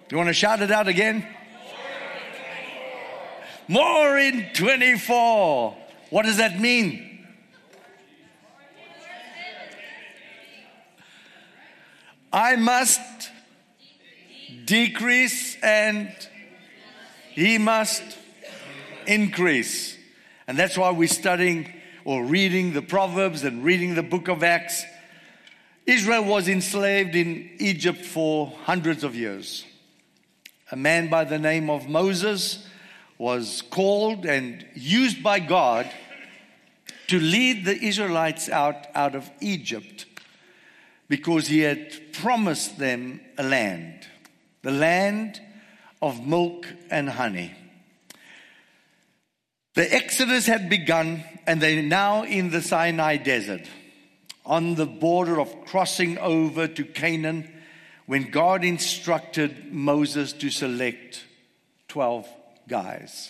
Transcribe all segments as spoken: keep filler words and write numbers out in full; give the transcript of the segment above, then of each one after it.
Do you want to shout it out again? More in twenty-four. What does that mean? I must decrease and he must increase. And that's why we're studying or reading the Proverbs and reading the book of Acts. Israel was enslaved in Egypt for hundreds of years. A man by the name of Moses was called and used by God to lead the Israelites out, out of Egypt because he had promised them a land, the land of milk and honey. The Exodus had begun and they're now in the Sinai desert on the border of crossing over to Canaan when God instructed Moses to select twelve guys.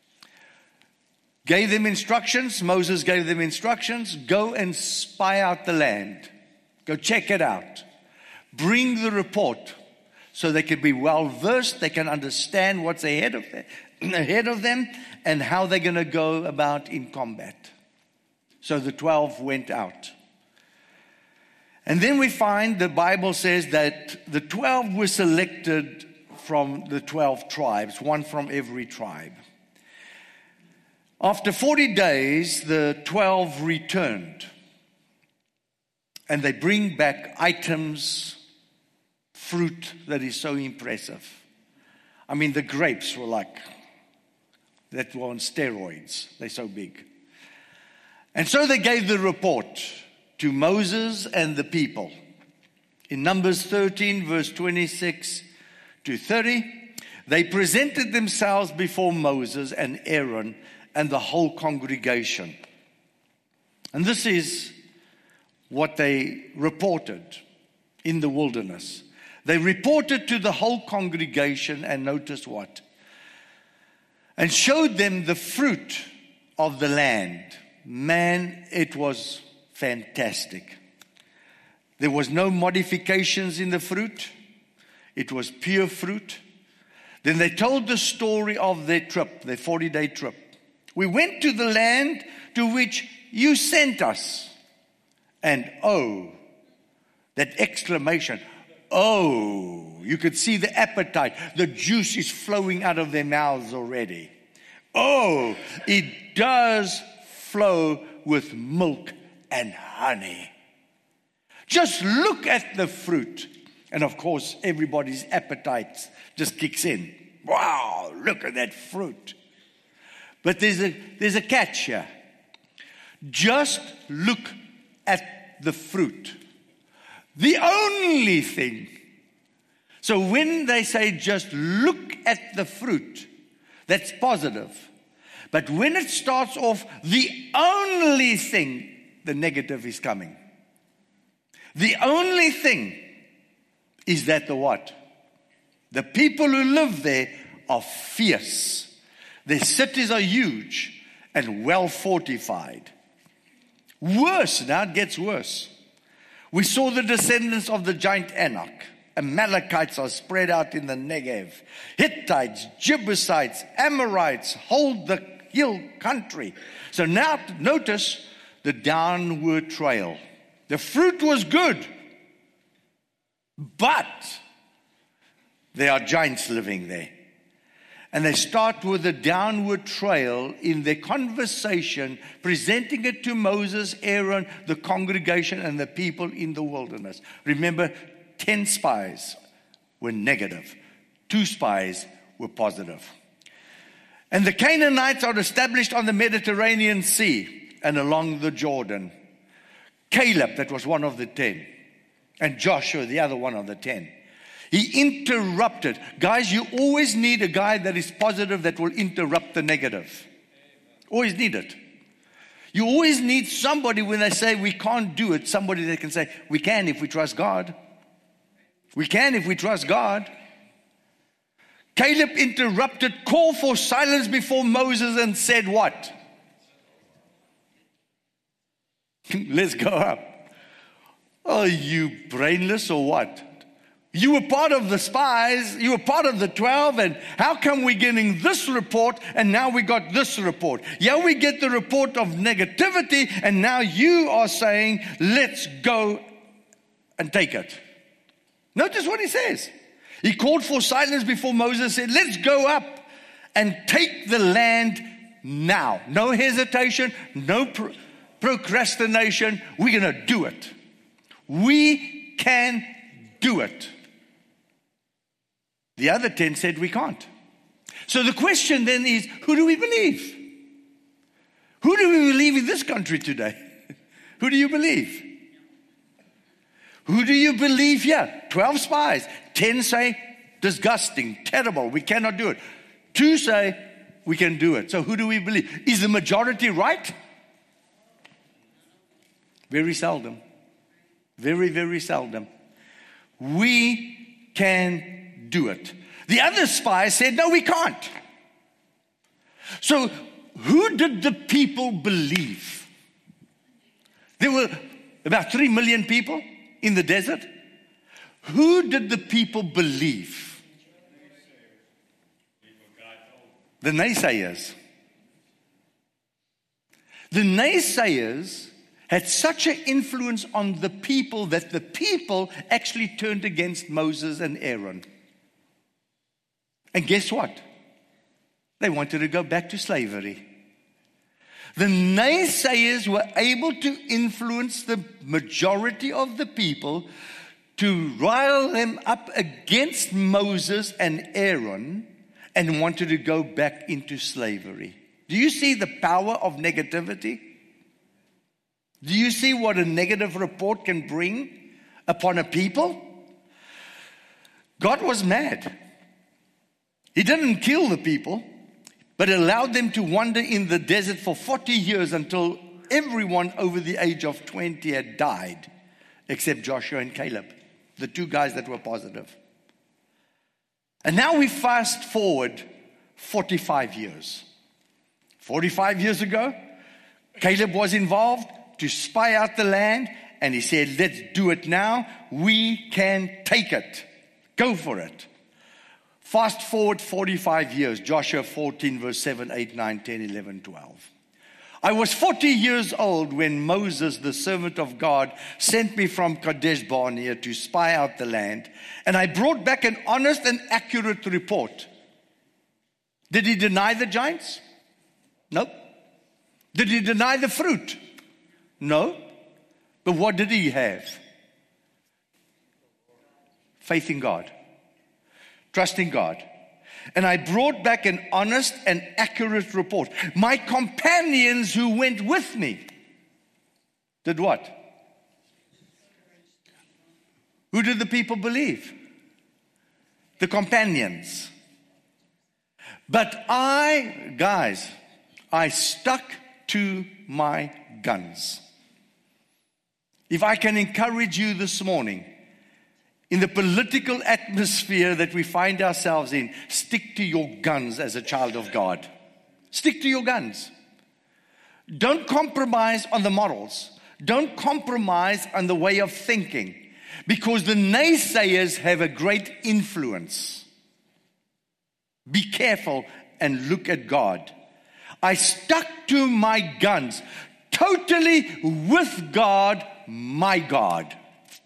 Gave them instructions. Moses gave them instructions. Go and spy out the land. Go check it out. Bring the report so they can be well versed. They can understand what's ahead of them, ahead of them and how they're going to go about in combat. So the twelve went out. And then we find the Bible says that the twelve were selected from the twelve tribes, one from every tribe. After forty days, the twelve returned. And they bring back items, fruit that is so impressive. I mean, the grapes were like, that were on steroids. They're so big. And so they gave the report to Moses and the people. In Numbers thirteen, verse twenty-six to thirty, they presented themselves before Moses and Aaron and the whole congregation. And this is what they reported in the wilderness. They reported to the whole congregation and notice what? And showed them the fruit of the land. Man, it was fantastic. There was no modifications in the fruit. It was pure fruit. Then they told the story of their trip, their forty-day trip. We went to the land to which you sent us. And oh, that exclamation, oh, you could see the appetite. The juice is flowing out of their mouths already. Oh, it does flow with milk and honey. Just look at the fruit. And of course, everybody's appetite just kicks in. Wow, look at that fruit. But there's a, there's a catch here. Just look at the fruit. The only thing. So when they say just look at the fruit, that's positive. But when it starts off, the only thing, the negative is coming. The only thing is that the what? The people who live there are fierce. Their cities are huge and well fortified. Worse, now it gets worse. We saw the descendants of the giant Anak. Amalekites are spread out in the Negev. Hittites, Jebusites, Amorites hold the hill country. So now notice the downward trail. The fruit was good, but there are giants living there. And they start with a downward trail in their conversation, presenting it to Moses, Aaron, the congregation, and the people in the wilderness. Remember, ten spies were negative. Two spies were positive. And the Canaanites are established on the Mediterranean Sea and along the Jordan. Caleb, that was one of the ten, and Joshua, the other one of the ten. He interrupted. Guys, you always need a guy that is positive that will interrupt the negative. Always need it. You always need somebody when they say we can't do it, somebody that can say we can if we trust God. We can if we trust God. Caleb interrupted, called for silence before Moses and said what? Let's go up. Are you brainless or what? You were part of the spies, you were part of the twelve, and how come we're getting this report and now we got this report? Yeah, we get the report of negativity, and now you are saying, let's go and take it. Notice what he says. He called for silence before Moses said, let's go up and take the land now. No hesitation, no pro- procrastination. We're going to do it. We can do it. The other ten said we can't. So the question then is, who do we believe? Who do we believe in this country today? Who do you believe? Who do you believe here? twelve spies. ten say, disgusting, terrible, we cannot do it. Two say, we can do it. So who do we believe? Is the majority right? Very seldom. Very, very seldom. We can do it. The other spies said, no, we can't. So who did the people believe? There were about three million people in the desert. Who did the people believe? The naysayers. The naysayers had such an influence on the people that the people actually turned against Moses and Aaron. And guess what? They wanted to go back to slavery. The naysayers were able to influence the majority of the people to rile them up against Moses and Aaron and wanted to go back into slavery. Do you see the power of negativity? Do you see what a negative report can bring upon a people? God was mad. He didn't kill the people, but allowed them to wander in the desert for forty years until everyone over the age of twenty had died, except Joshua and Caleb, the two guys that were positive. And now we fast forward forty-five years. forty-five years ago, Caleb was involved to spy out the land, and he said, let's do it now. We can take it. Go for it. Fast forward forty-five years, Joshua fourteen, verse seven, eight, nine, ten, eleven, twelve. I was forty years old when Moses, the servant of God, sent me from Kadesh Barnea to spy out the land, and I brought back an honest and accurate report. Did he deny the giants? No. Did he deny the fruit? No. But what did he have? Faith in God. Trusting God. And I brought back an honest and accurate report. My companions who went with me did what? Who did the people believe? The companions. But I, guys, I stuck to my guns. If I can encourage you this morning, in the political atmosphere that we find ourselves in, stick to your guns as a child of God. Stick to your guns. Don't compromise on the morals. Don't compromise on the way of thinking, because the naysayers have a great influence. Be careful and look at God. I stuck to my guns, totally with God, my God.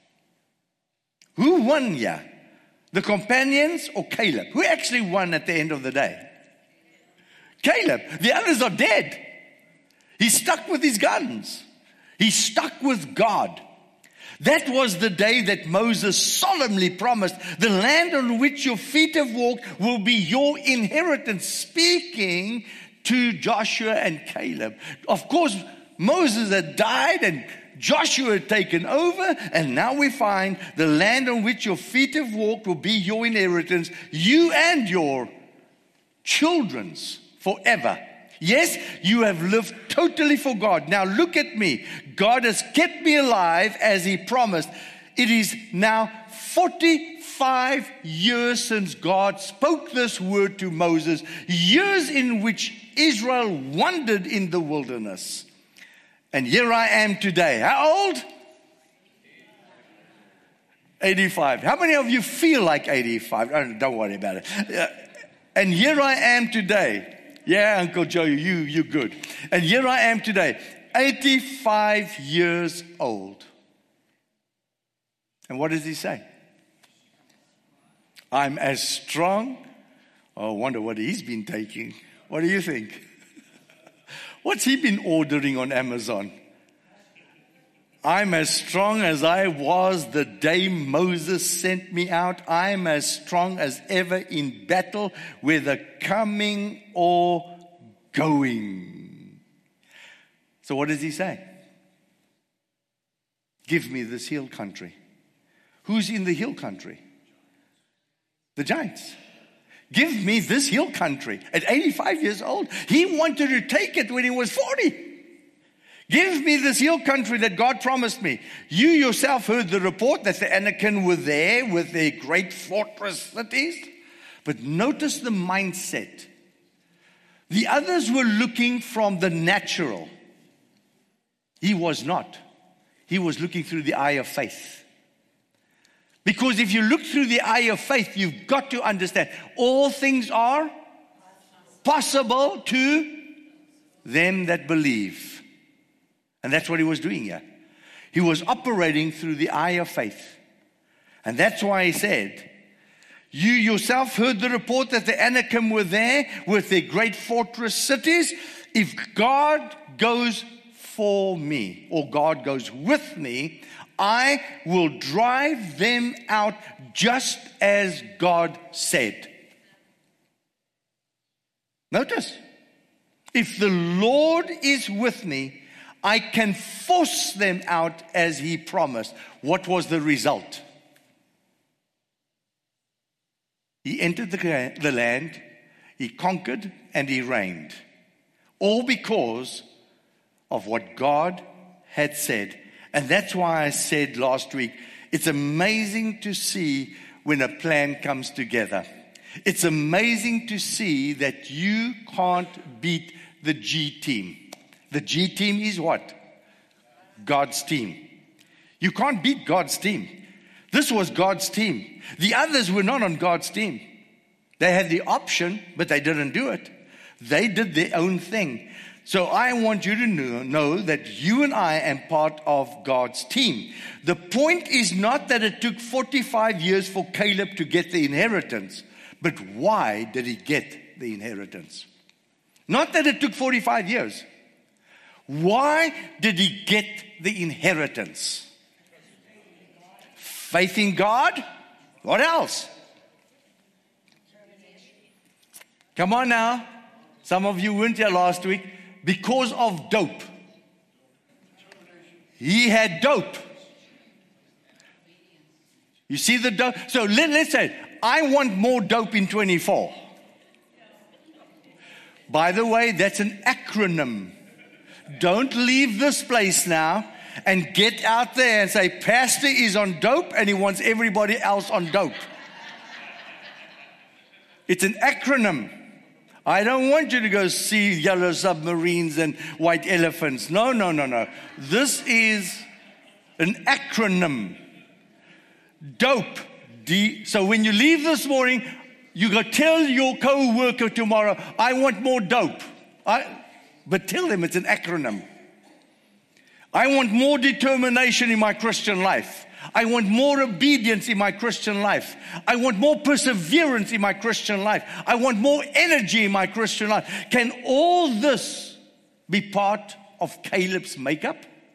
Who won here? The companions or Caleb? Who actually won at the end of the day? Caleb. The others are dead. He stuck with his guns. He stuck with God. That was the day that Moses solemnly promised, the land on which your feet have walked will be your inheritance, speaking to Joshua and Caleb. Of course, Moses had died and Joshua had taken over, and now we find the land on which your feet have walked will be your inheritance, you and your children's forever. Yes, you have lived totally for God. Now look at me. God has kept me alive as He promised. It is now forty-five years since God spoke this word to Moses, years in which Israel wandered in the wilderness. And here I am today. How old? eighty-five. How many of you feel like eighty-five? Oh, don't worry about it. Uh, and here I am today. Yeah, Uncle Joe, you, you're good. And here I am today, eighty-five years old. And what does he say? I'm as strong. Oh, I wonder what he's been taking. What do you think? What's he been ordering on Amazon? I'm as strong as I was the day Moses sent me out. I'm as strong as ever in battle, whether coming or going. So what does he say? Give me this hill country. Who's in the hill country? The giants. Give me this hill country. At eighty-five years old, he wanted to take it when he was forty. Give me this hill country that God promised me. You yourself heard the report that the Anakim were there with their great fortress cities. But notice the mindset. The others were looking from the natural. He was not. He was looking through the eye of faith. Because if you look through the eye of faith, you've got to understand all things are possible to them that believe. And that's what he was doing here. He was operating through the eye of faith. And that's why he said, you yourself heard the report that the Anakim were there with their great fortress cities. If God goes for me, or God goes with me, I will drive them out just as God said. Notice, if the Lord is with me, I can force them out as he promised. What was the result? He entered the, the land, he conquered, and he reigned. All because of what God had said. And that's why I said last week, it's amazing to see when a plan comes together. It's amazing to see that you can't beat the G team. The G team is what? God's team. You can't beat God's team. This was God's team. The others were not on God's team. They had the option, but they didn't do it. They did their own thing. So I want you to know, know that you and I am part of God's team. The point is not that it took forty-five years for Caleb to get the inheritance, but why did he get the inheritance? Not that it took forty-five years. Why did he get the inheritance? Faith in God? What else? Come on now. Some of you weren't here last week. Because of dope. He had dope. You see the dope? So let, let's say, I want more dope in twenty-four. By the way, that's an acronym. Don't leave this place now and get out there and say, Pastor is on dope and he wants everybody else on dope. It's an acronym. I don't want you to go see yellow submarines and white elephants. No, no, no, no. This is an acronym. Dope. D. So when you leave this morning, you go tell your co-worker tomorrow, I want more dope. I, but tell them it's an acronym. I want more determination in my Christian life. I want more obedience in my Christian life. I want more perseverance in my Christian life. I want more energy in my Christian life. Can all this be part of Caleb's makeup?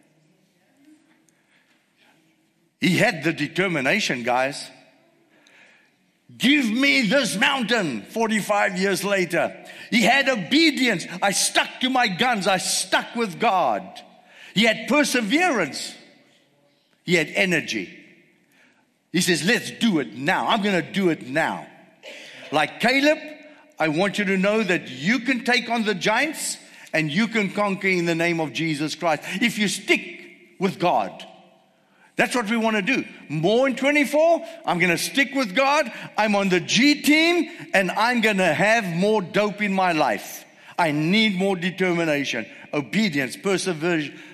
He had the determination, guys. Give me this mountain. forty-five years later. He had obedience. I stuck to my guns. I stuck with God. He had perseverance. He had energy. He says, let's do it now. I'm going to do it now. Like Caleb, I want you to know that you can take on the giants and you can conquer in the name of Jesus Christ. If you stick with God. That's what we want to do. More in twenty-four, I'm going to stick with God. I'm on the G team and I'm going to have more dope in my life. I need more determination, obedience, perseverance,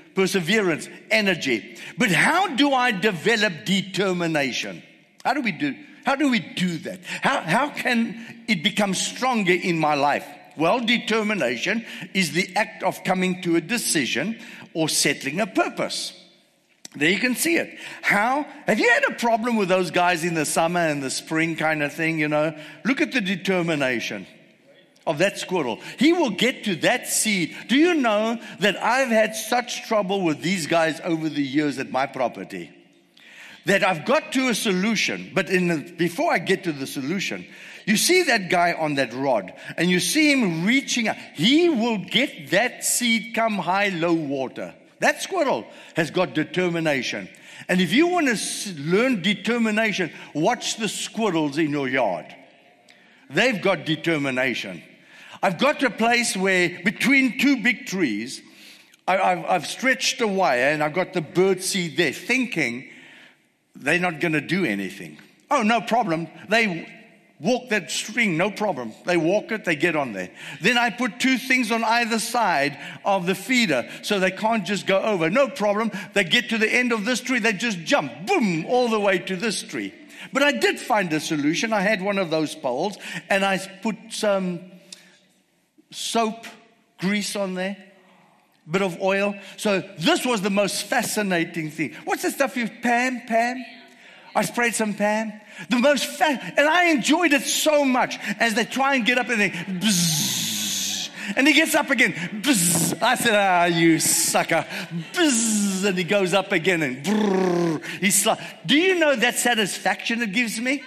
perseverance, energy. But how do I develop determination? How do we do, how do we do that? How, how can it become stronger in my life? Well, determination is the act of coming to a decision or settling a purpose. There you can see it. How? Have you had a problem with those guys in the summer and the spring kind of thing, you know? Look at the determination of that squirrel. He will get to that seed. Do you know that I've had such trouble with these guys over the years at my property that I've got to a solution, but in the, before I get to the solution, you see that guy on that rod and you see him reaching out. He will get that seed come high, low water. That squirrel has got determination. And if you want to learn determination, watch the squirrels in your yard. They've got determination. I've got a place where between two big trees, I, I've, I've stretched a wire and I've got the bird seed there, thinking they're not going to do anything. Oh, no problem. They walk that string, no problem. They walk it, they get on there. Then I put two things on either side of the feeder so they can't just go over. No problem. They get to the end of this tree, they just jump, boom, all the way to this tree. But I did find a solution. I had one of those poles and I put some soap, grease on there, bit of oil. So this was the most fascinating thing. What's the stuff you, Pam, Pam? I sprayed some Pam. The most fa- and I enjoyed it so much as they try and get up and they bzzz, and he gets up again. Bzzz. I said, ah, you sucker. Bzzz, and he goes up again and brrr, he's like, do you know that satisfaction it gives me?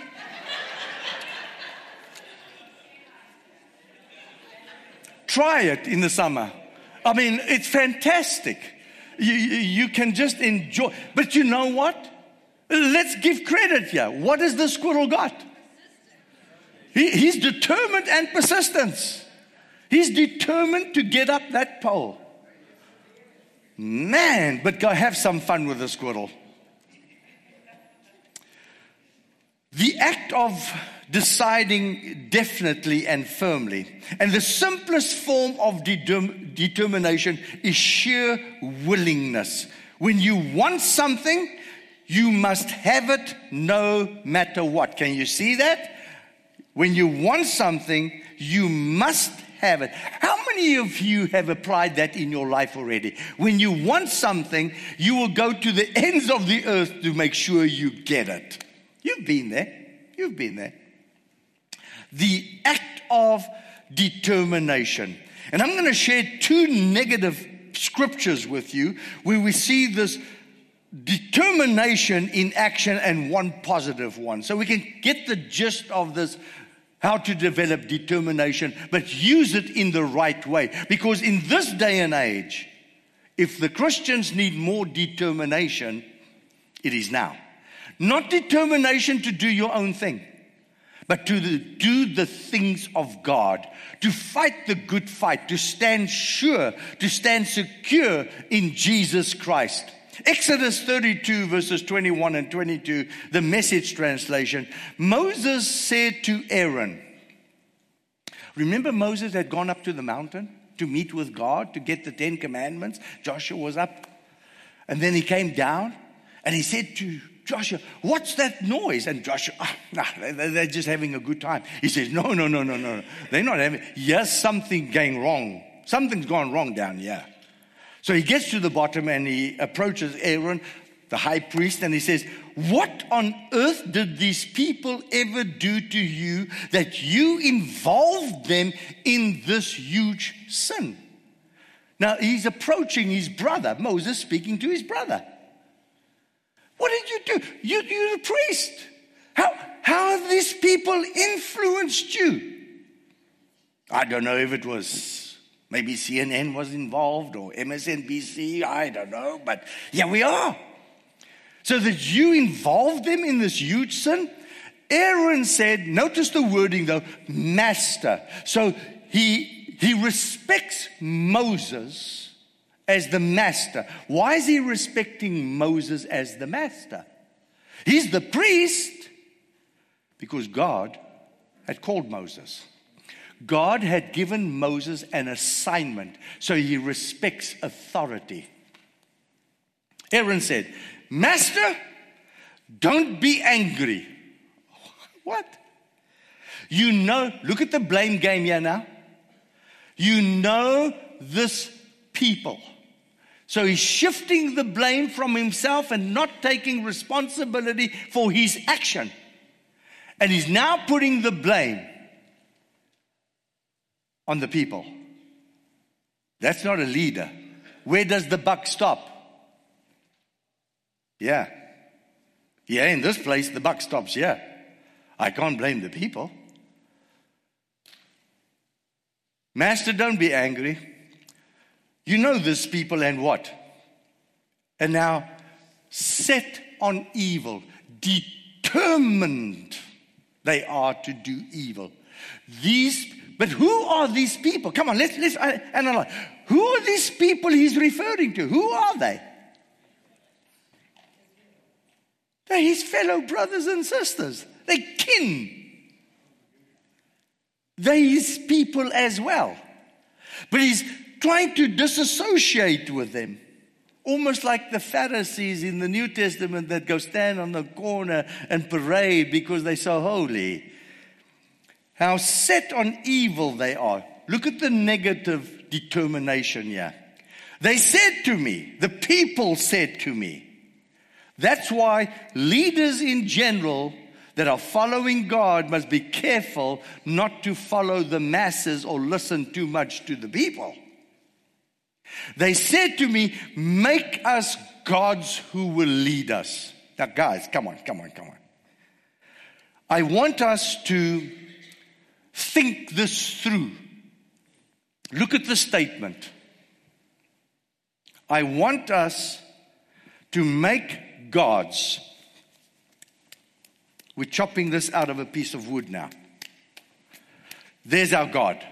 Try it in the summer. I mean, it's fantastic. You, you, you can just enjoy. But you know what? Let's give credit here. What has the squirrel got? He, he's determined and persistence. He's determined to get up that pole. Man, but go have some fun with the squirrel. The act of deciding definitely and firmly. And the simplest form of de- determination is sheer willingness. When you want something, you must have it no matter what. Can you see that? When you want something, you must have it. How many of you have applied that in your life already? When you want something, you will go to the ends of the earth to make sure you get it. You've been there. You've been there. The act of determination. And I'm going to share two negative scriptures with you where we see this determination in action and one positive one. So we can get the gist of this, how to develop determination, but use it in the right way. Because in this day and age, if the Christians need more determination, it is now. Not determination to do your own thing, but to the, do the things of God, to fight the good fight, to stand sure, to stand secure in Jesus Christ. Exodus thirty-two verses twenty-one and twenty-two, the Message translation. Moses said to Aaron, remember Moses had gone up to the mountain to meet with God, to get the Ten Commandments. Joshua was up. And then he came down and he said to Joshua, what's that noise? And Joshua, oh, nah, they're just having a good time. He says, no, no, no, no, no. They're not having, yes, something going wrong. Something's gone wrong down here. So he gets to the bottom and he approaches Aaron, the high priest, and he says, what on earth did these people ever do to you that you involved them in this huge sin? Now he's approaching his brother, Moses speaking to his brother. What did you do? You, you're a priest. How, how have these people influenced you? I don't know if it was... Maybe C N N was involved or M S N B C, I don't know. But yeah, we are. So that you involved them in this huge sin? Aaron said, notice the wording though, master. So he, he respects Moses as the master. Why is he respecting Moses as the master? He's the priest because God had called Moses. God had given Moses an assignment, so he respects authority. Aaron said, Master, don't be angry. What? You know, look at the blame game here now. You know this people. So he's shifting the blame from himself and not taking responsibility for his action. And he's now putting the blame on the people. That's not a leader. Where does the buck stop? Yeah. Yeah, in this place, the buck stops here. I can't blame the people. Master, don't be angry. You know this people and what? And now, set on evil, determined they are to do evil. These, but who are these people? Come on, let's, let's analyze. Who are these people he's referring to? Who are they? They're his fellow brothers and sisters. They're kin. They're his people as well. But he's trying to disassociate with them. Almost like the Pharisees in the New Testament that go stand on the corner and parade because they're so holy. How set on evil they are. Look at the negative determination here. They said to me, the people said to me. That's why leaders in general that are following God must be careful not to follow the masses or listen too much to the people. They said to me, make us gods who will lead us. Now guys, come on, come on, come on. I want us to think this through. Look at the statement. I want us to make gods. We're chopping this out of a piece of wood now. There's our God.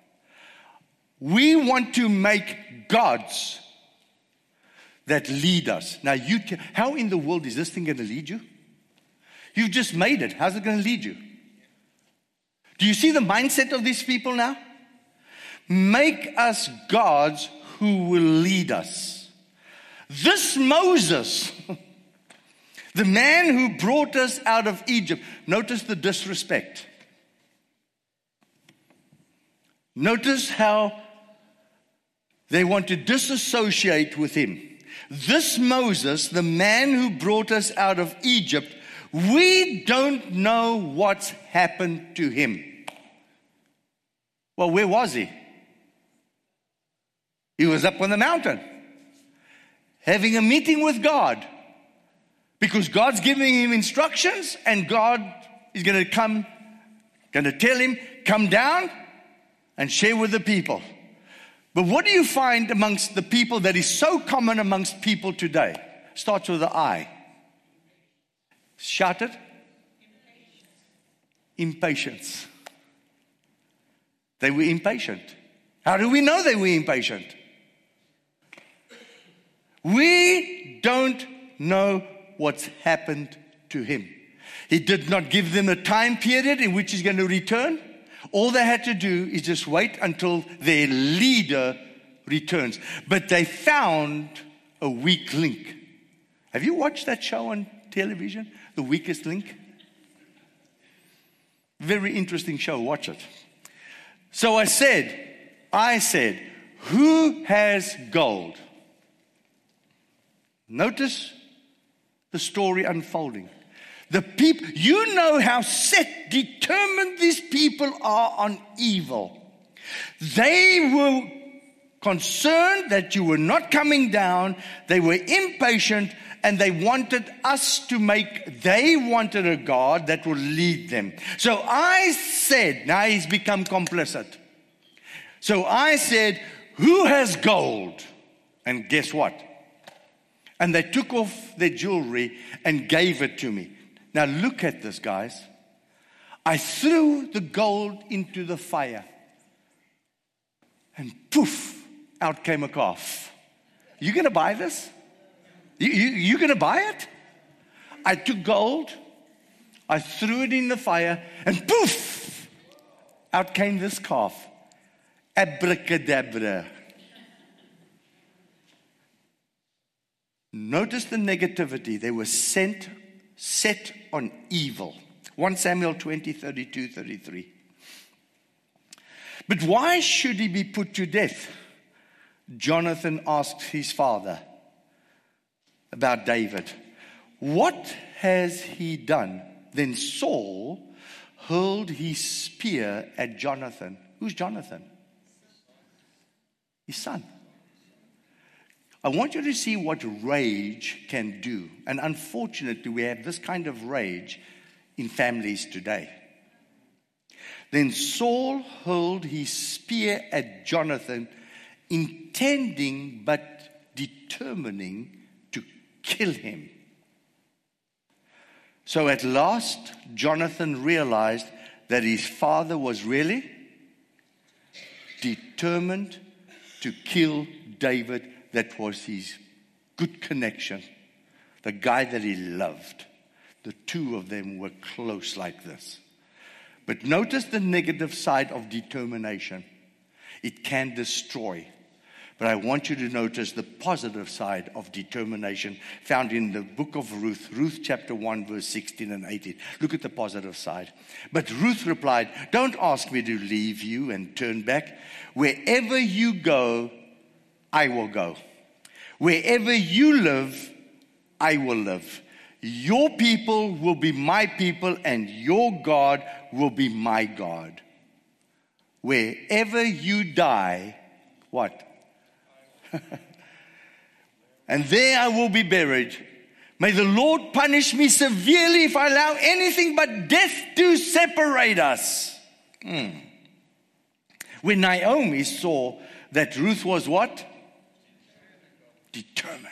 We want to make gods that lead us. Now, you can, how in the world is this thing going to lead you? You've just made it. How's it going to lead you? Do you see the mindset of these people now? Make us gods who will lead us. This Moses, the man who brought us out of Egypt, notice the disrespect. Notice how they want to disassociate with him. This Moses, the man who brought us out of Egypt, we don't know what's happened to him. Well, where was he? He was up on the mountain, having a meeting with God. Because God's giving him instructions, and God is going to come, going to tell him, come down and share with the people. But what do you find amongst the people that is so common amongst people today? Starts with the I. Shout it. Impatience. They were impatient. How do we know they were impatient? We don't know what's happened to him. He did not give them a time period in which he's going to return. All they had to do is just wait until their leader returns. But they found a weak link. Have you watched that show on television, The Weakest Link? Very interesting show. Watch it. So I said, I said, who has gold? Notice the story unfolding. The people, you know how set, determined these people are on evil. They were concerned that you were not coming down. They were impatient, and they wanted us to make, they wanted a God that would lead them. So I said, now he's become complicit. So I said, who has gold? And guess what? And they took off their jewelry and gave it to me. Now look at this, guys. I threw the gold into the fire. And poof, out came a calf. You going to buy this? You, you, you going to buy it? I took gold. I threw it in the fire. And poof, out came this calf. Abracadabra. Notice the negativity. They were sent, set on evil. First Samuel twenty, thirty-two, thirty-three. But why should he be put to death? Jonathan asked his father about David. What has he done? Then Saul hurled his spear at Jonathan. Who's Jonathan? His son. I want you to see what rage can do. And unfortunately, we have this kind of rage in families today. Then Saul hurled his spear at Jonathan, intending but determining to kill him. So at last, Jonathan realized that his father was really determined to kill David. That was his good connection, the guy that he loved. The two of them were close like this. But notice the negative side of determination. It can destroy. But I want you to notice the positive side of determination found in the book of Ruth, Ruth chapter one, verse sixteen and eighteen. Look at the positive side. But Ruth replied, don't ask me to leave you and turn back. Wherever you go, I will go. Wherever you live, I will live. Your people will be my people, and your God will be my God. Wherever you die, what? And there I will be buried. May the Lord punish me severely if I allow anything but death to separate us. Hmm. When Naomi saw that Ruth was what? Determined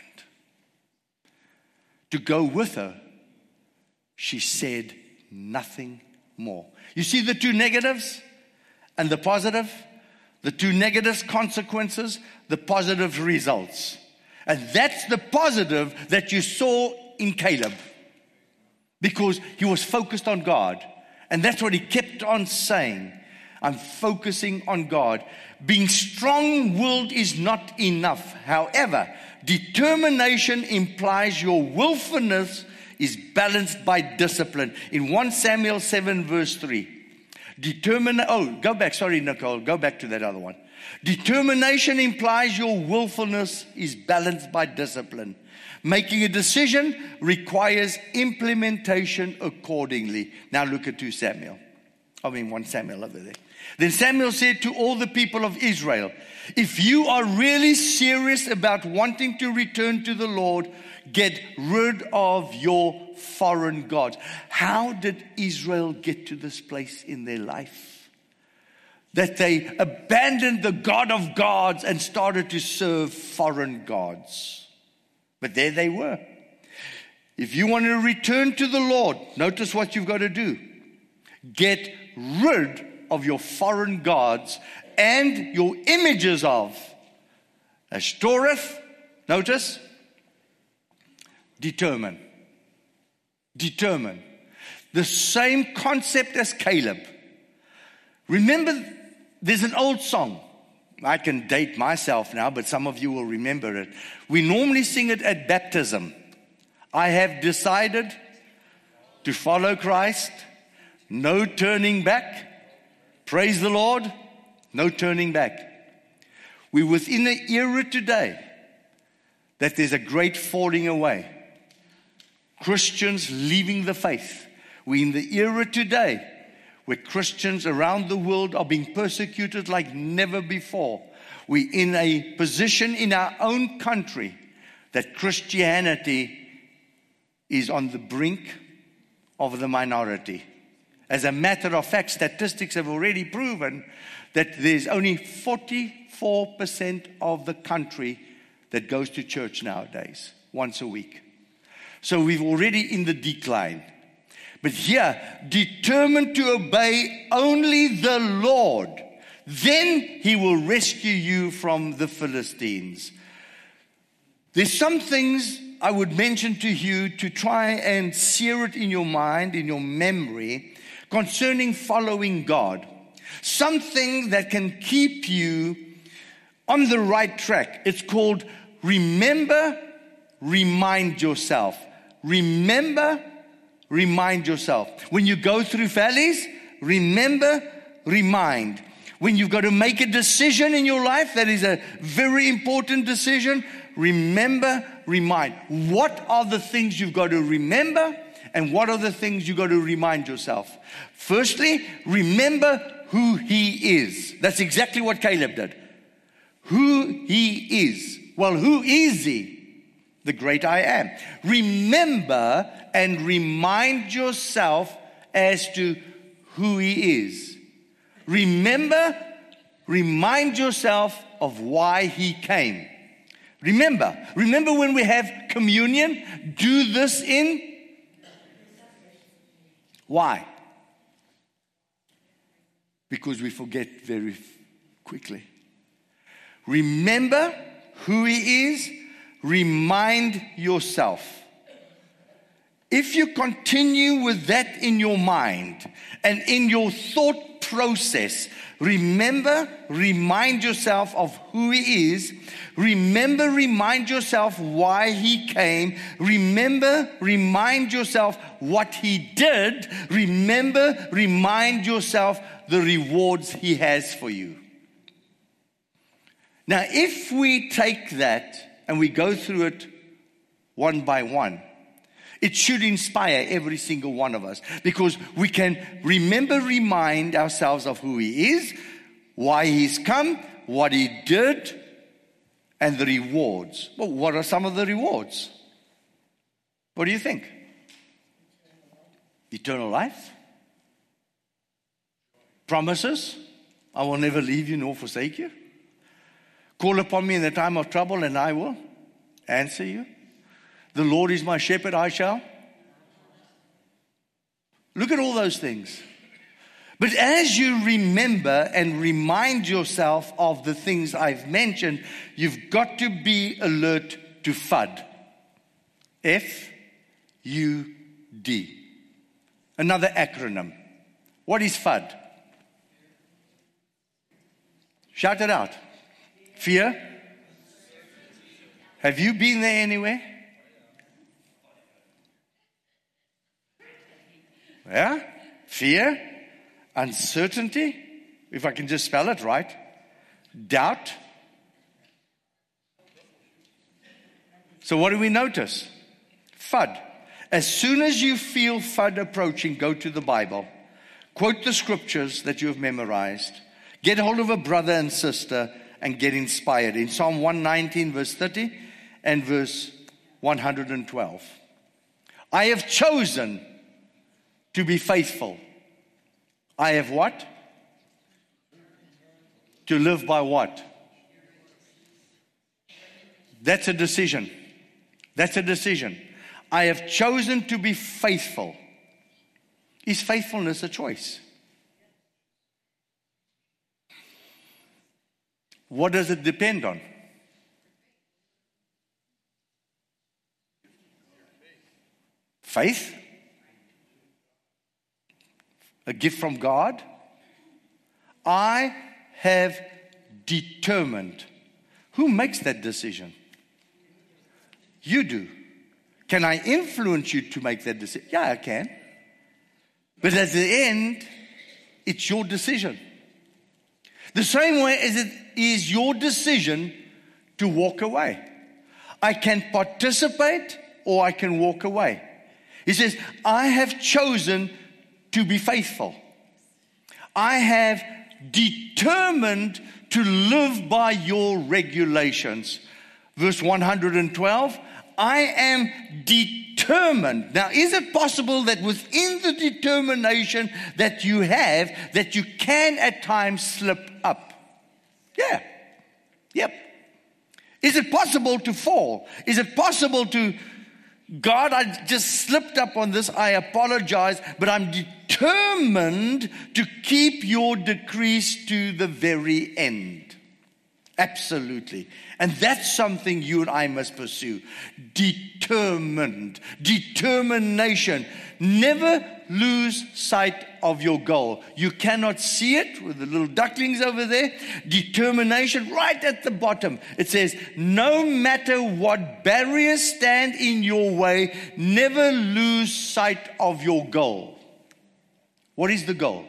to go with her, she said nothing more. You see the two negatives and the positive? The two negatives, consequences, the positive results. And that's the positive that you saw in Caleb. Because he was focused on God. And that's what he kept on saying. I'm focusing on God. Being strong-willed is not enough. However, determination implies your willfulness is balanced by discipline. In First Samuel seven, verse three. Determine, oh, go back. Sorry, Nicole. Go back to that other one. Determination implies your willfulness is balanced by discipline. Making a decision requires implementation accordingly. Now look at Second Samuel. I mean, First Samuel over there. Then Samuel said to all the people of Israel, if you are really serious about wanting to return to the Lord, get rid of your foreign gods. How did Israel get to this place in their life? That they abandoned the God of gods and started to serve foreign gods. But there they were. If you want to return to the Lord, notice what you've got to do. Get rid of your foreign gods and your images of Ashtoreth. Notice. Determine. Determine. The same concept as Caleb. Remember, there's an old song. I can date myself now, but some of you will remember it. We normally sing it at baptism. I have decided to follow Christ. No turning back. Praise the Lord. No turning back. We're within an era today that there's a great falling away. Christians leaving the faith. We're in the era today where Christians around the world are being persecuted like never before. We're in a position in our own country that Christianity is on the brink of the minority. As a matter of fact, statistics have already proven that there's only forty-four percent of the country that goes to church nowadays, once a week. So we're already in the decline. But here, determined to obey only the Lord, then He will rescue you from the Philistines. There's some things I would mention to you to try and sear it in your mind, in your memory, concerning following God. Something that can keep you on the right track. It's called remember, remind yourself. Remember, remind yourself. When you go through valleys, remember, remind. When you've got to make a decision in your life, that is a very important decision, remember, remind. What are the things you've got to remember, and what are the things you've got to remind yourself? Firstly, remember who He is. That's exactly what Caleb did. Who He is. Well, who is He? The great I am. Remember and remind yourself as to who He is. Remember, remind yourself of why He came. Remember, remember when we have communion, do this in? Why? Because we forget very quickly. Remember who He is. Remind yourself. If you continue with that in your mind and in your thought process, remember, remind yourself of who He is. Remember, remind yourself why He came. Remember, remind yourself what He did. Remember, remind yourself the rewards He has for you. Now, if we take that and we go through it one by one, it should inspire every single one of us, because we can remember, remind ourselves of who He is, why He's come, what He did, and the rewards. Well, what are some of the rewards? What do you think? Eternal life? Promises? I will never leave you nor forsake you. Call upon me in the time of trouble and I will answer you. The Lord is my shepherd, I shall. Look at all those things. But as you remember and remind yourself of the things I've mentioned, you've got to be alert to F U D. F U D. Another acronym. What is F U D? Shout it out. Fear. Have you been there anywhere? Yeah? Fear, uncertainty, if I can just spell it right, doubt. So what do we notice? F U D. As soon as you feel F U D approaching, go to the Bible. Quote the scriptures that you have memorized. Get hold of a brother and sister and get inspired. In Psalm one nineteen, verse thirty and verse one hundred twelve. I have chosen to be faithful. I have what? To live by what? That's a decision. That's a decision. I have chosen to be faithful. Is faithfulness a choice? What does it depend on? Faith? A gift from God? I have determined. Who makes that decision? You do. Can I influence you to make that decision? Yeah, I can. But at the end, it's your decision. The same way as it is your decision to walk away. I can participate or I can walk away. He says, I have chosen to be faithful. I have determined to live by your regulations. Verse one hundred twelve, I am determined. Now, is it possible that within the determination that you have, that you can at times slip up? Yeah. Yep. Is it possible to fall? Is it possible to, God, I just slipped up on this, I apologize, but I'm determined to keep your decrees to the very end. Absolutely. And that's something you and I must pursue. Determined. Determination. Never lose sight of your goal. You cannot see it with the little ducklings over there. Determination, right at the bottom. It says, no matter what barriers stand in your way, never lose sight of your goal. What is the goal?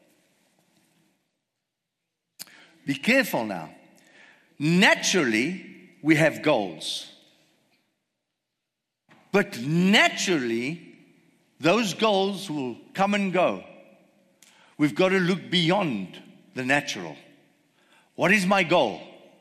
Be careful now. Naturally, we have goals. But naturally, those goals will come and go. We've got to look beyond the natural. What is my goal?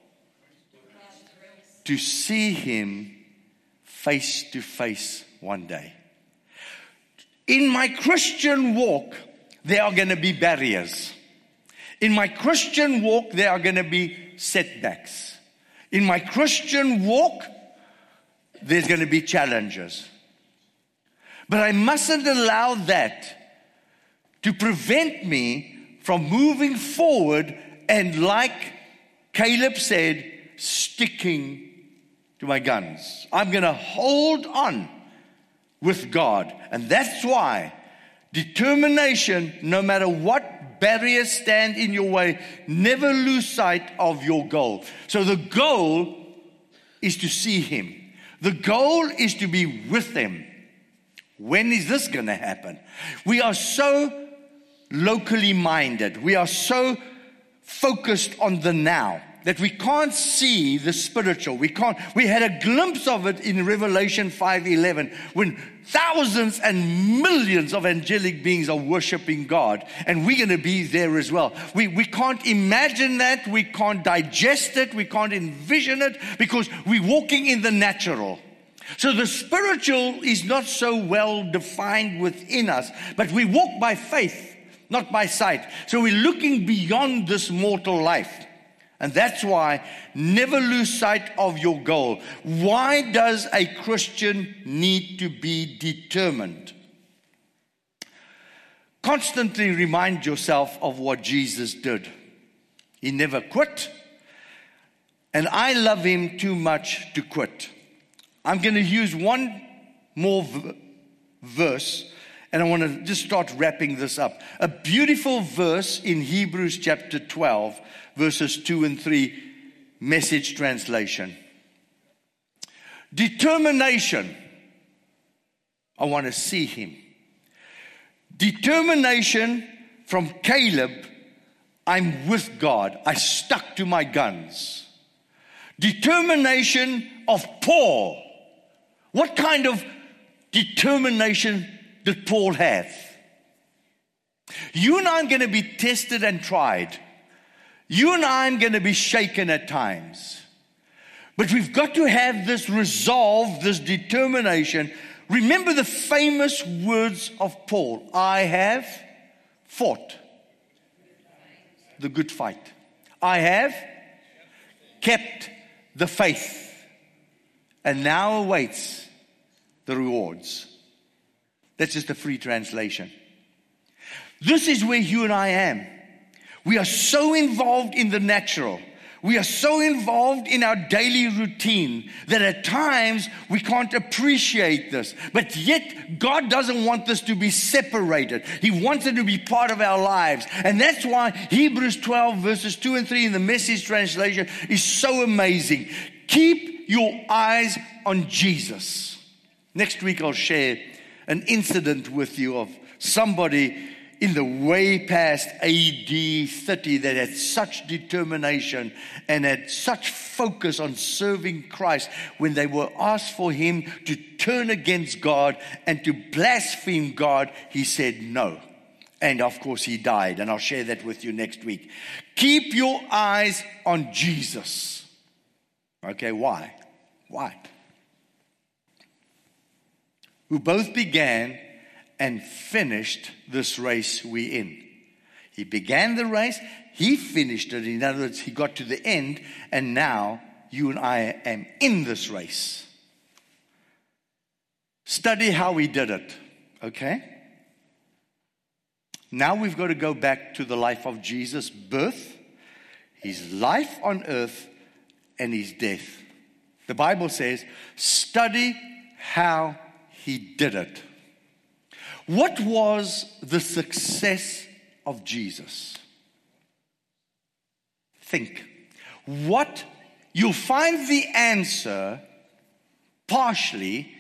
To see Him face to face one day. In my Christian walk, there are going to be barriers. In my Christian walk, there are going to be setbacks. In my Christian walk, there's going to be challenges. But I mustn't allow that to prevent me from moving forward and, like Caleb said, sticking to my guns. I'm going to hold on with God. And that's why determination, no matter what barriers stand in your way, never lose sight of your goal. So the goal is to see Him. The goal is to be with Him. When is this going to happen? We are so locally minded. We are so focused on the now that we can't see the spiritual. We can't. We had a glimpse of it in Revelation five eleven when thousands and millions of angelic beings are worshiping God, and we're going to be there as well. We we can't imagine that. We can't digest it. We can't envision it because we're walking in the natural. So the spiritual is not so well defined within us, but we walk by faith, not by sight. So we're looking beyond this mortal life. And that's why never lose sight of your goal. Why does a Christian need to be determined? Constantly remind yourself of what Jesus did. He never quit. And I love Him too much to quit. I'm going to use one more v- verse, and I want to just start wrapping this up. A beautiful verse in Hebrews chapter twelve, verses two and three, Message translation. Determination. I want to see Him. Determination from Caleb. I'm with God. I stuck to my guns. Determination of Paul. What kind of determination did Paul have? You and I are going to be tested and tried. You and I are going to be shaken at times. But we've got to have this resolve, this determination. Remember the famous words of Paul. I have fought the good fight. I have kept the faith. And now awaits the rewards. That's just a free translation. This is where you and I am. We are so involved in the natural. We are so involved in our daily routine that at times we can't appreciate this. But yet God doesn't want this to be separated. He wants it to be part of our lives. And that's why Hebrews twelve verses two and three in the Message translation is so amazing. Keep your eyes on Jesus. Next week I'll share an incident with you of somebody in the way past A D thirty that had such determination and had such focus on serving Christ when they were asked for him to turn against God and to blaspheme God, he said no. And of course he died, and I'll share that with you next week. Keep your eyes on Jesus. Okay, why? Why? Who both began and finished this race we in. He began the race, he finished it. In other words, he got to the end, and now you and I am in this race. Study how he did it, okay? Now we've got to go back to the life of Jesus' birth, his life on earth, and his death. The Bible says, study how he did it. What was the success of Jesus? Think. What? You'll find the answer partially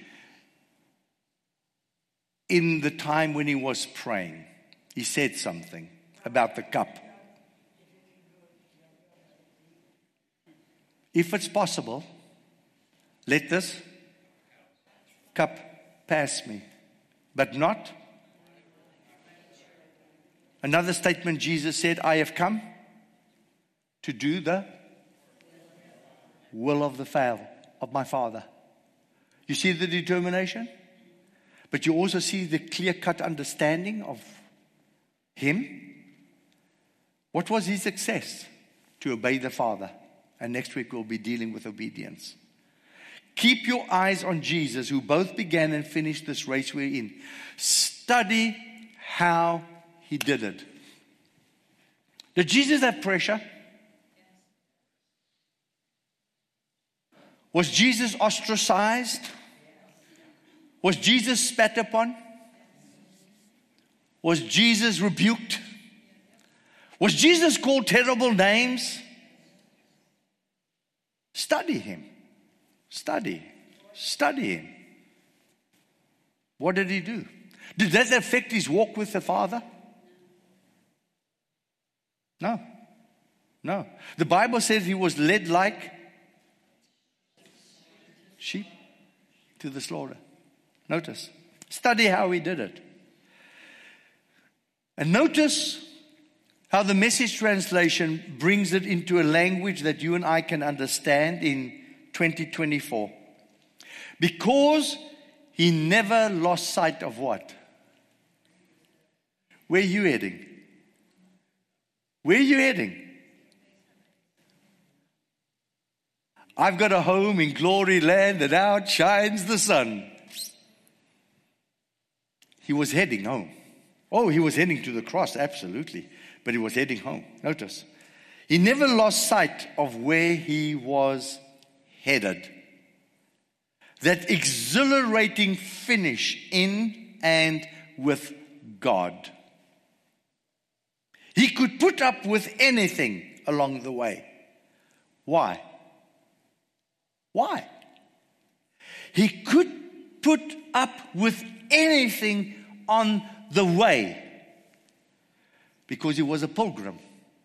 in the time when he was praying. He said something about the cup. If it's possible, let this cup pass me, but not. Another statement Jesus said, I have come to do the will of the Father, of my Father. You see the determination? But you also see the clear-cut understanding of him. What was his success? To obey the Father. And next week we'll be dealing with obedience. Keep your eyes on Jesus, who both began and finished this race we're in. Study how he did it. Did Jesus have pressure? Was Jesus ostracized? Was Jesus spat upon? Was Jesus rebuked? Was Jesus called terrible names? Study him. Study. Study him. What did he do? Did that affect his walk with the Father? No. No. The Bible says he was led like sheep to the slaughter. Notice. Study how he did it. And notice how the Message translation brings it into a language that you and I can understand in twenty twenty-four. Because he never lost sight of what? Where are you heading? Where are you heading? I've got a home in glory land and out shines the sun. He was heading home. Oh, he was heading to the cross, absolutely. But he was heading home. Notice. He never lost sight of where he was headed. That exhilarating finish in and with God. He could put up with anything along the way. Why? Why? He could put up with anything on the way because he was a pilgrim.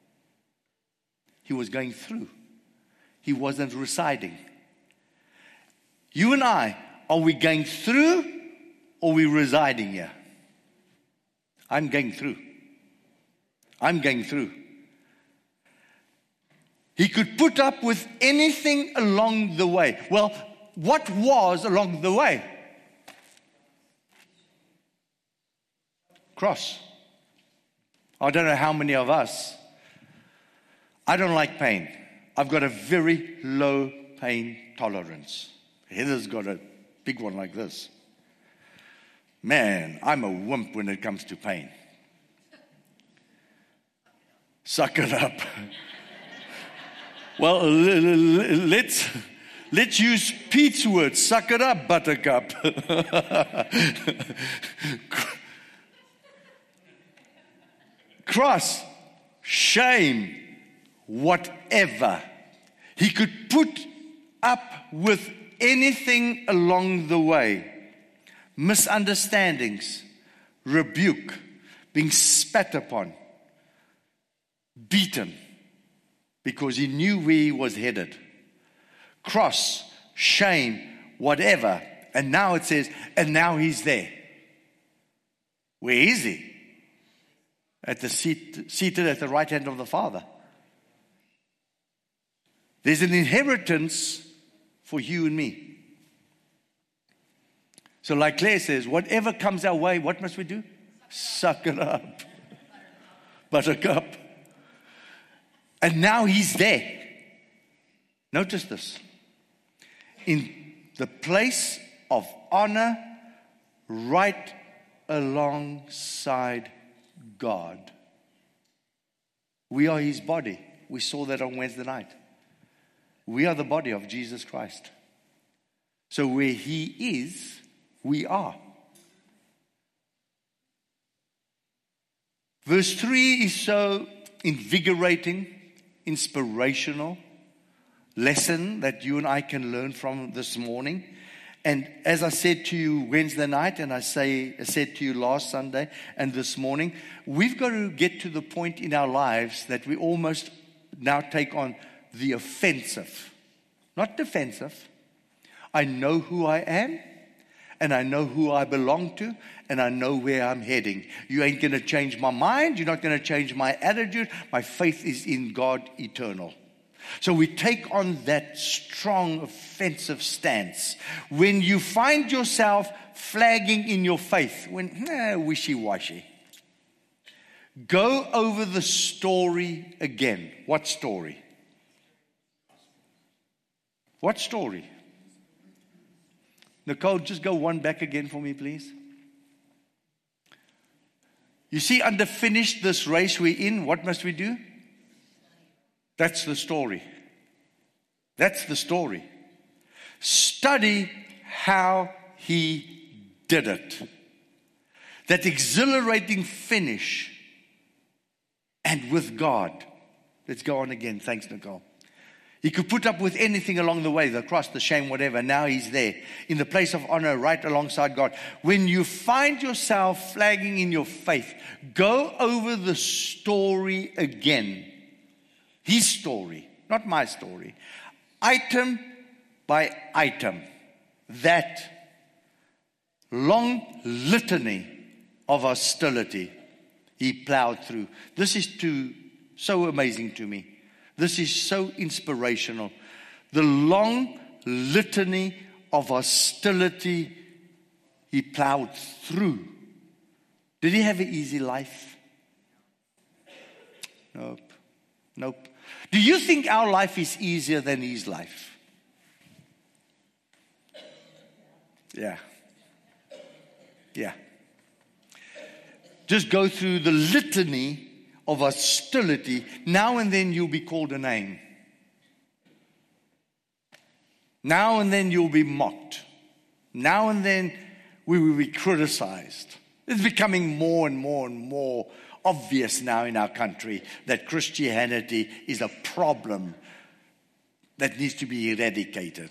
He was going through. He wasn't residing. You and I, are we going through or are we residing here? I'm going through. I'm going through. He could put up with anything along the way. Well, what was along the way? Cross. I don't know how many of us. I don't like pain. I've got a very low pain tolerance. Heather's got a big one like this. Man, I'm a wimp when it comes to pain. Suck it up. Well, let's let's use Pete's words. Suck it up, buttercup. Cross, shame, whatever. He could put up with anything along the way. Misunderstandings, rebuke, being spat upon, beaten, because he knew where he was headed. Cross, shame, whatever. And now it says, and now he's there. Where is he? At the seat, seated at the right hand of the Father. There's an inheritance for you and me. So like Claire says, whatever comes our way, what must we do? Suck it up. Buttercup. And now he's there. Notice this. In the place of honor, right alongside God. We are his body. We saw that on Wednesday night. We are the body of Jesus Christ. So where He is, we are. Verse three is so invigorating, inspirational lesson that you and I can learn from this morning. And as I said to you Wednesday night, and I say I said to you last Sunday and this morning, we've got to get to the point in our lives that we almost now take on the offensive, not defensive. I know who I am, and I know who I belong to, and I know where I'm heading. You ain't going to change my mind. You're not going to change my attitude. My faith is in God eternal. So we take on that strong offensive stance. When you find yourself flagging in your faith, when eh, wishy-washy, go over the story again. What story? What story? Nicole, just go one back again for me, please. You see, under finish this race we're in, what must we do? That's the story. That's the story. Study how He did it. That exhilarating finish. And with God. Let's go on again. Thanks, Nicole. He could put up with anything along the way, the cross, the shame, whatever. Now He's there in the place of honor right alongside God. When you find yourself flagging in your faith, go over the story again. His story, not my story. Item by item. That long litany of hostility He plowed through. This is too, so amazing to me. This is so inspirational. The long litany of hostility He plowed through. Did He have an easy life? Nope. Nope. Do you think our life is easier than His life? Yeah. Yeah. Just go through the litany of hostility. Now and then you'll be called a name. Now and then you'll be mocked. Now and then we will be criticized. It's becoming more and more and more obvious now in our country that Christianity is a problem that needs to be eradicated.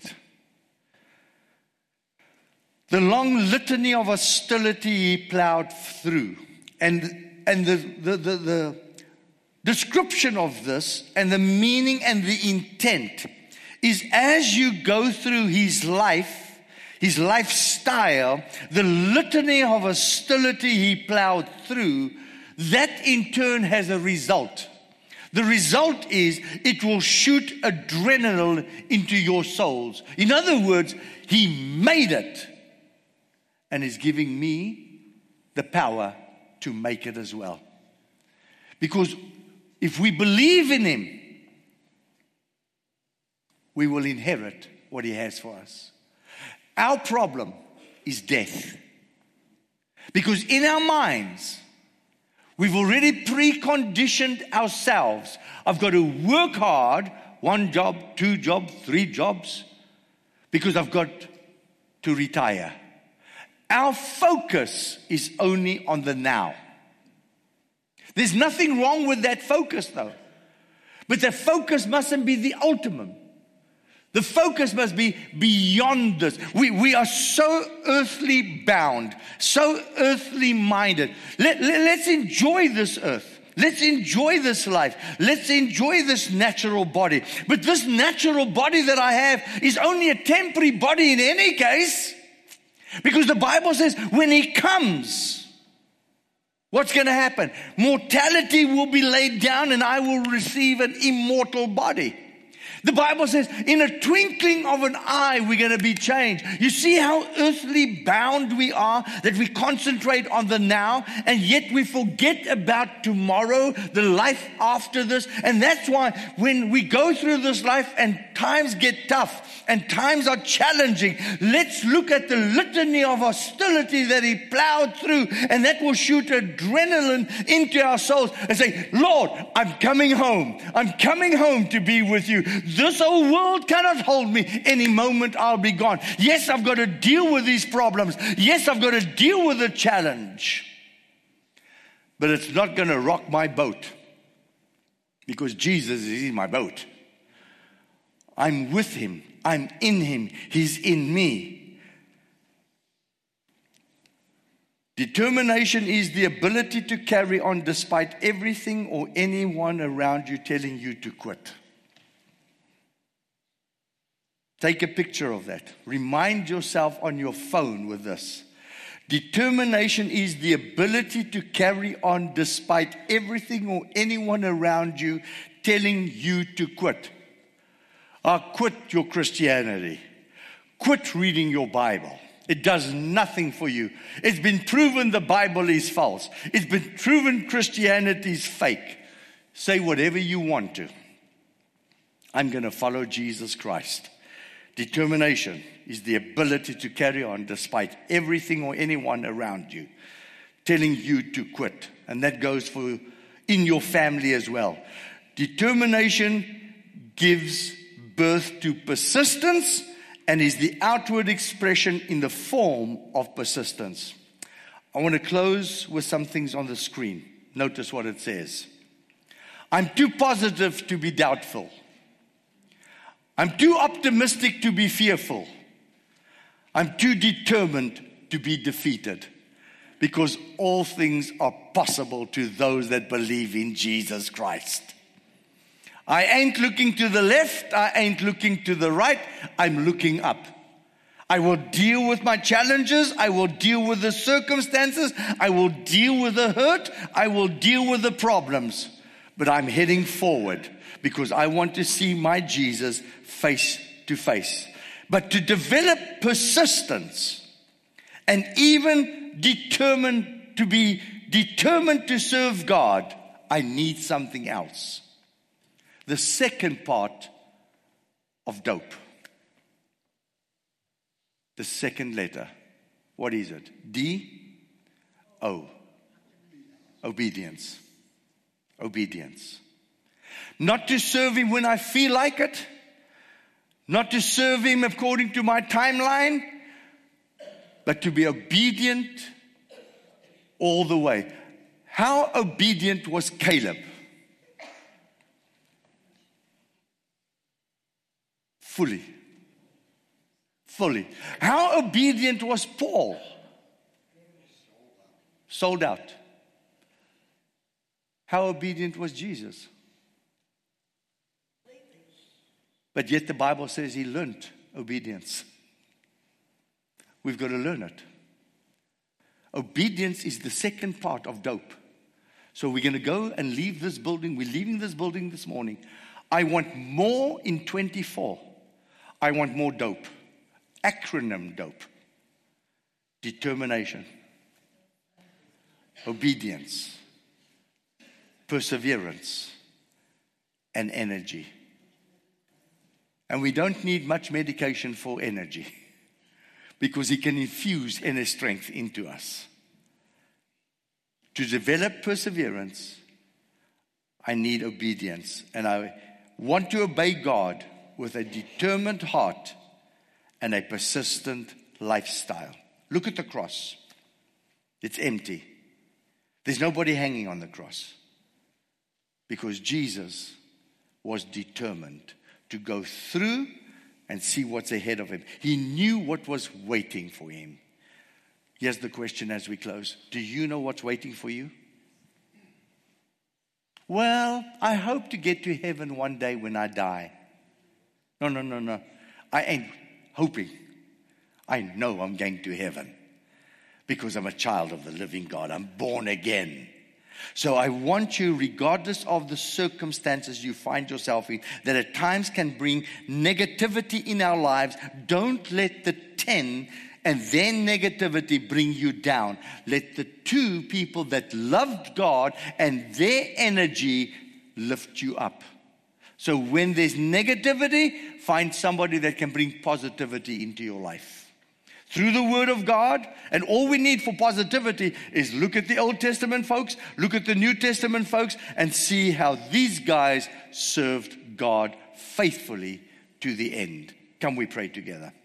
The long litany of hostility He plowed through. And, and the, the, the, the description of this and the meaning and the intent is as you go through His life, His lifestyle, the litany of hostility He plowed through, that in turn has a result. The result is it will shoot adrenaline into your souls. In other words, He made it and is giving me the power to make it as well. Because if we believe in Him, we will inherit what He has for us. Our problem is death. Because in our minds, we've already preconditioned ourselves. I've got to work hard, one job, two jobs, three jobs, because I've got to retire. Our focus is only on the now. There's nothing wrong with that focus though. But the focus mustn't be the ultimate. The focus must be beyond this. We, we are so earthly bound, so earthly minded. Let, let, let's enjoy this earth. Let's enjoy this life. Let's enjoy this natural body. But this natural body that I have is only a temporary body in any case. Because the Bible says when He comes, what's going to happen? Mortality will be laid down and I will receive an immortal body. The Bible says, in a twinkling of an eye, we're going to be changed. You see how earthly bound we are, that we concentrate on the now, and yet we forget about tomorrow, the life after this. And that's why when we go through this life and times get tough and times are challenging, let's look at the litany of hostility that He plowed through, and that will shoot adrenaline into our souls and say, Lord, I'm coming home. I'm coming home to be with You. This whole world cannot hold me. Any moment I'll be gone. Yes, I've got to deal with these problems. Yes, I've got to deal with the challenge. But it's not going to rock my boat, because Jesus is in my boat. I'm with him. I'm in him. He's in me. Determination is the ability to carry on despite everything or anyone around you telling you to quit. Take a picture of that. Remind yourself on your phone with this. Determination is the ability to carry on despite everything or anyone around you telling you to quit. Uh, quit your Christianity. Quit reading your Bible. It does nothing for you. It's been proven the Bible is false. It's been proven Christianity is fake. Say whatever you want to. I'm going to follow Jesus Christ. Determination is the ability to carry on despite everything or anyone around you telling you to quit. And that goes for in your family as well. Determination gives birth to persistence and is the outward expression in the form of persistence. I want to close with some things on the screen. Notice what it says. I'm too positive to be doubtful. I'm too optimistic to be fearful. I'm too determined to be defeated, because all things are possible to those that believe in Jesus Christ. I ain't looking to the left. I ain't looking to the right. I'm looking up. I will deal with my challenges. I will deal with the circumstances. I will deal with the hurt. I will deal with the problems. But I'm heading forward because I want to see my Jesus face to face. But to develop persistence and even determined to be determined to serve God, I need something else. The second part of dope. The second letter. What is it? D O. Obedience. Obedience. Not to serve him when I feel like it. Not to serve him according to my timeline. But to be obedient all the way. How obedient was Caleb? Fully. Fully. How obedient was Paul? Sold out. How obedient was Jesus? But yet the Bible says he learned obedience. We've got to learn it. Obedience is the second part of dope. So we're going to go and leave this building. We're leaving this building this morning. I want more in twenty-four. I want more dope. Acronym dope. Determination. Obedience. Perseverance. And energy. And we don't need much medication for energy, because he can infuse inner strength into us. To develop perseverance, I need obedience. And I want to obey God with a determined heart and a persistent lifestyle. Look at the cross. It's empty. There's nobody hanging on the cross, because Jesus was determined to go through and see what's ahead of him. He knew what was waiting for him. Here's the question as we close. Do you know what's waiting for you? Well, I hope to get to heaven one day when I die. No, no, no, no. I ain't hoping. I know I'm going to heaven because I'm a child of the living God. I'm born again. So I want you, regardless of the circumstances you find yourself in, that at times can bring negativity in our lives, don't let the ten and then negativity bring you down. Let the two people that loved God and their energy lift you up. So when there's negativity, find somebody that can bring positivity into your life. Through the Word of God. And all we need for positivity is look at the Old Testament folks, look at the New Testament folks, and see how these guys served God faithfully to the end. Come, we pray together.